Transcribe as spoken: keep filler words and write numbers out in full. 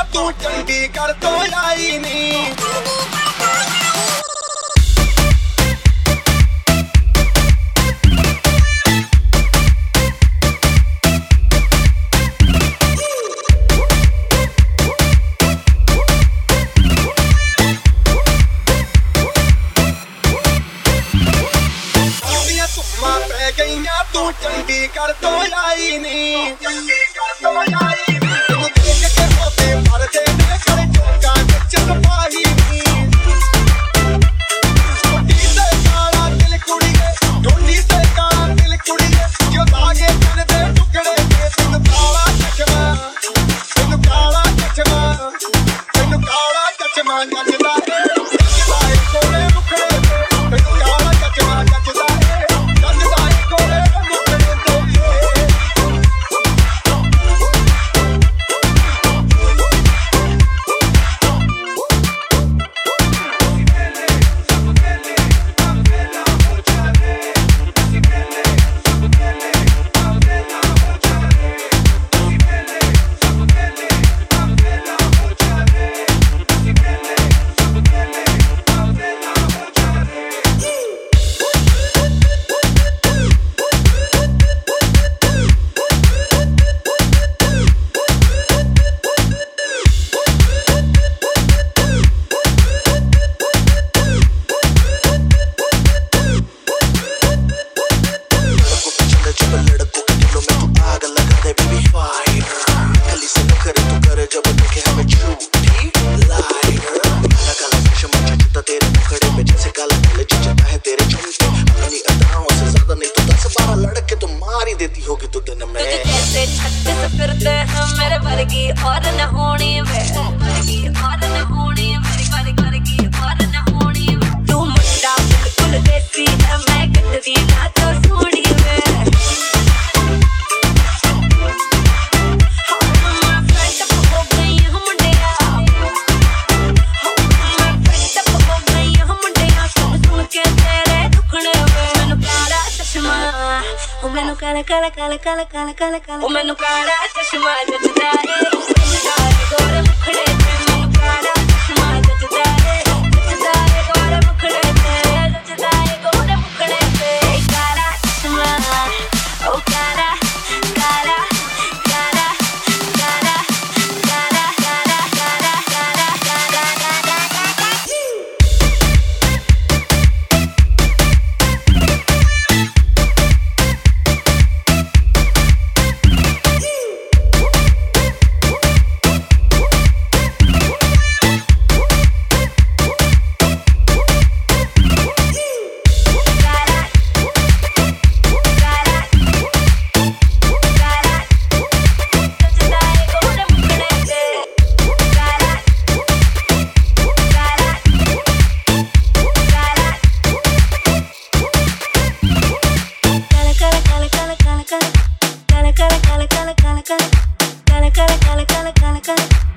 तू चंडीगढ़ तो आई नी। तू चंडीगढ़ तो आई नी, चंडीगढ़ तो आई नी। तू देख के होते भर दे ने कर चौका विच सपाही नी। ढोली से काला दिल कुड़िए, ढोली से काला दिल कुड़िए, जो धागे कर दे टुकड़े के। तेन काला चश्मा, तेन काला चश्मा, तेन काला चश्मा जचदा है, जचदा है कोले मुखड़े ते। तेन काला चश्मा जचदा है, जचदा है कोले देती होगी तो दिन में। तुझे जैसे छत्तीस फिरते हैं मेरे वर्गी और न होनी वे, वर्गी और न होनी मेरी वर्गी वर्गी और न होनी। तू मुंडा बिल्कुल देसी है, मैं गंदी ना तो सोनी वे। मैं फ्रेंड हो गई हूँ मुंडिया, मैं फ्रेंड हो गई हूँ मुंडिया। सुन सुन के तेरे दुखड़े वे, मैनू काला चश्मा, मैनू काला काला काला काला काला काला काला, मैनू काला चश्मा जचदा है, जचदा है गोरे मुखड़े ते। मैनू काला चश्मा जचदा है, जचदा है गोरे मुखड़े ते, जचदा है गोरे मुखड़े ते। काला चश्मा ओ काला काला काला काला काला काला काला काला काला काला। Kala kala kala kala kala kala kala kala kala kala kala kala kala